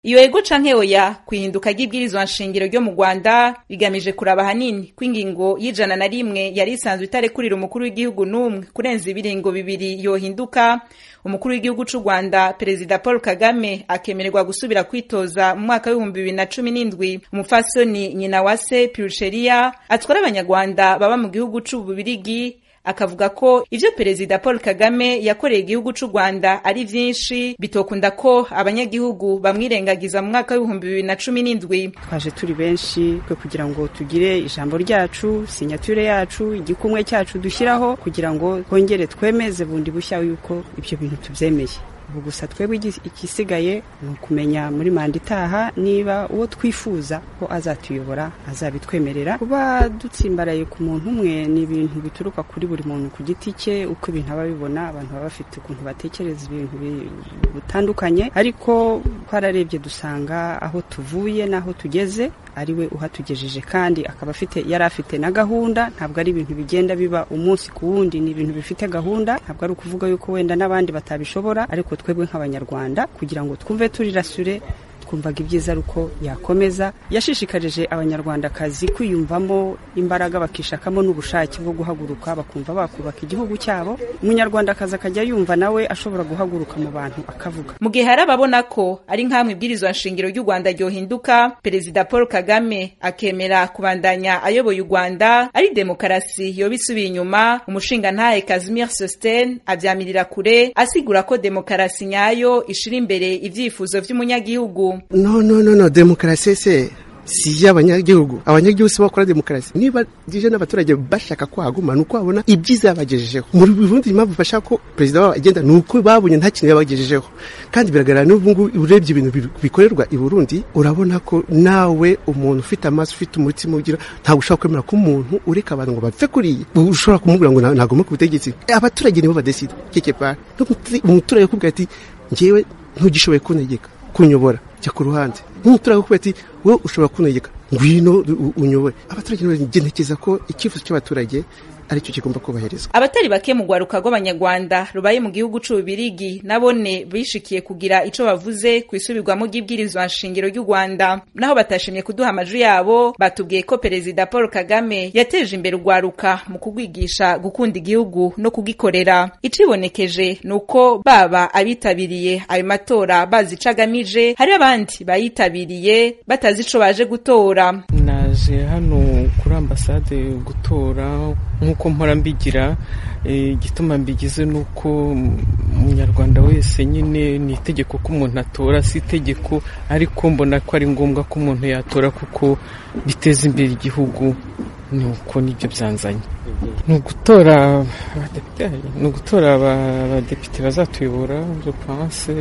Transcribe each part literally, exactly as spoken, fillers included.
Iyo ego canke oya kwihinduka ry'ibwirizwa nshingiro ryo mu Rwanda bigamije kuraba hanini kw'ingingo y'ijana na rimwe yari isanzwe itarekurira umukuru w'igihugu n'umwe kurenza ibiringo bibiri yohinduka. Umukuru w'igihugu c'u Rwanda Perezida Paul Kagame akemererwa gusubira kwitoza mu mwaka w'ibihumbi bibiri na cumi n'indwi. Umupfasoni Nyinawase Pulcheria atwara abanyarwanda baba mu gihugu c'u Bubiligi akavuga ko ivyo Perezida Paul Kagame yakoreye igihugu c'u Rwanda ari vyinshi bitokunda ko abanyagihugu bamwirengagiza mu mwaka w'ibihumbi bibiri na cumi n'indwi. Twaje turi benshi kwe kugira ngo tugire ijambo ryacu, signature yacu, igikumwe cyacu dushyiraho kugira ngo kongere twemeze bundi bushya yuko ivyo bintu tuvyemeye. Ubu gusa twebwe ikisigaye ni ukumenya muri manda itaha niba uwo twifuza ko azatuyobora azabitwemerera. Kuba dutsimbaraye ku muntu umwe ni ibintu bituruka kuri buri muntu ku giti cye, uko ibintu aba bibona. Abantu baba bafite ukuntu batekereza ibintu bitandukanye, ariko twararebye dusanga aho tuvuye n'aho tugeze ariwe uhatugejeje, kandi akaba afite yari afite na gahunda. Ntabwo ari ibintu bigenda biba umunsi ku wundi, ni ibintu bifite gahunda. Ntabwo ari ukuvuga yuko wenda n'abandi batabishobora, ariko twebwe nk'abanyarwanda kugira ngo twumve turi rasure twumvaga ibyiza ruko yakomeza. Yashishikarije abanyarwandakazi kwiyumvamo imbaraga, bakishakamo n'ubushake bwo guhaguruka bakumva bakubaka igihugu cyabo. Umunyarwandakazi akajya yumva nawe ashobora guhaguruka mu bantu akavuga. Mu gihe hari ababona ko ari nkamwe ibwirizwa nshingiro ry'u Rwanda ryohinduka, Perezida Paul Kagame akemera kubandanya ayoboye u Rwanda ari demokarasi yoba isubiye inyuma. Umushingantahe Kazimir Sosten avyamirira kure asigura ko demokarasi nyayo ishira imbere ivyifuzo vy'umunyagihugu. No no no no demokarasi se si y'abanyagihugu. Abanyagihugu se bakora demokarasi niba dije n'abaturage bashaka kwaguma nuko babona ibyiza yabagejejeho. Muri Burundi impamvu bashaka ko president wabo agenda nuko babonye nta kintu yabagejejeho, kandi biragaragara n'ubu ngubu urebye ibintu bikorerwa i Burundi urabona ko nawe umuntu ufite amaso ufite umutima ugira nta gushaka kwemera ko umuntu ureka abantu ngo bapfe kuriye ushobora kumubwira ngo ntago mu kubutegetsi. Abaturage nibo badesida keke pa umuturage kubwira ati ngewe ntugishoboye kunegeka kunyobora cya ku ruhande n'umuturage kubwira ati wowe ushobora kunegeka ngwino unyobore. Abaturage ngenekeza ko ikifuzo cy'abaturage aricyo kigomba kubaherezwa. Abatari bake mu gwaruka rw'abanyarwanda rubaye mu gihugu c'Ububirigi nabone bishikiye kugira ico bavuze kwisubirwamo ry'ibwirizwa nshingiro ry'u Rwanda. Naho batashimye kuduha amajwi yabo, batubwiye ko Perezida Paul Kagame yateje imbere ugwaruka mu kugwigisha gukunda igihugu no kugikorera. Icibonekeje nuko baba abitabiriye ayo matora bazi cagamije, hari abandi bayitabiriye batazi ico baje gutora. Naje hano kuri ambasade gutora nkuko mpora mbigira. Igituma mbigize nuko umunyarwanda wese nyine ni itegeko ko umuntu atora, si itegeko, ariko mbona ko ari ngombwa ko umuntu yatora kuko biteza imbere igihugu. Nuko nibyo byanzanye ni ugutora abadepite, ni ugutora abadepite bazatuyobora. Je pense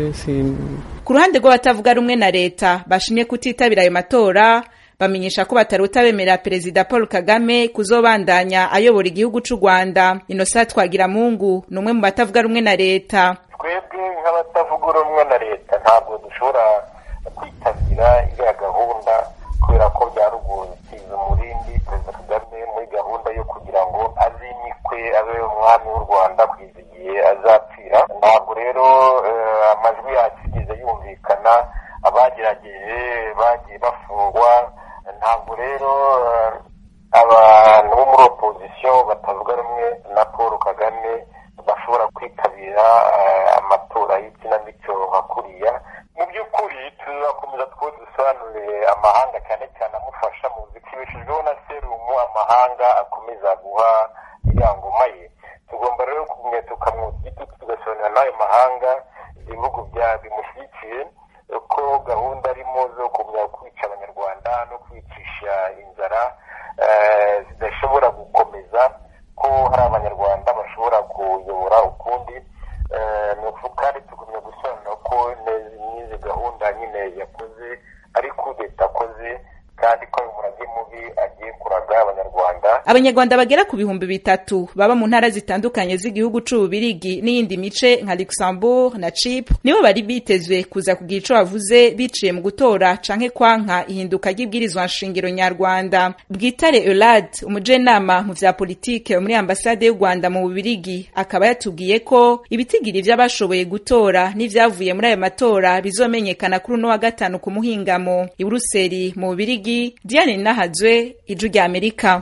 ku ruhande rw'abatavuga rumwe na leta bashimye kutitabira ayo matora, bamenyesha ko bataruta bemera Perezida Paul Kagame kuzobandanya ayobora igihugu c'u Rwanda. Innocent Twagiramungu numwe mu batavuga rumwe na leta. Twebwe nk'abatavuga rumwe na leta ntabwo dushobora kwitabira iyo gahunda kubera ko byarugoye kiza umurindi Perezida Kagame muri gahunda yo kugira ngo azimikwe abe umwami w'u Rwanda kugeza igihe azapfira. Ntabwo rero amajwi yakigize yumvikana, abagerageje bagiye bafungwa. Ntabwo rero abantu bo muri opposition batavuga rumwe na Paul Kagame bashobora kwitabira amatora y'ikinamico nka kuriya. Mu by'ukuri tuzakomeza two dusobanurire amahanga cyane cyane amufasha mu zikibishijweho na serumu amahanga akomeza guha iriya ngoma ye. Tugomba rero kumwe tukamwita tugasobanurira n'ayo mahanga ibihugu bya bimushyigikiye ko gahunda arimo zo kumenya kwica abanyarwanda no kwicisha inzara zidashobora gukomeza, ko hari abanyarwanda bashobora kuyobora ukundi. Kandi tugumye gusobanura ko n'izi gahunda nyine yakoze ari kudeta akoze kandi ko ayo murage mubi agiye kuraga abanyarwanda. Abanyarwanda bagera ku bihumbi bitatu baba mu ntara zitandukanye z'igihugu c'Ububirigi n'iyindi mice nka Luxembourg na Chypre nibo bari bitezwe kuza kugira ico bavuze biciye mu gutora canke kwanka ihinduka ry'ibwirizwa nshingiro nyarwanda. Bwitare Eulade, umujenama mu vya politike muri ambasade y'u Rwanda mu Bubirigi, akaba yatubwiye ko ibitigiri vy'abashoboye gutora n'ivyavuye muri ayo matora bizomenyekana kuri uno wa gatanu ku muhingamo. I Buruseli mu Bubirigi, Diane Nahazwe, Ijwi ry'Amerika.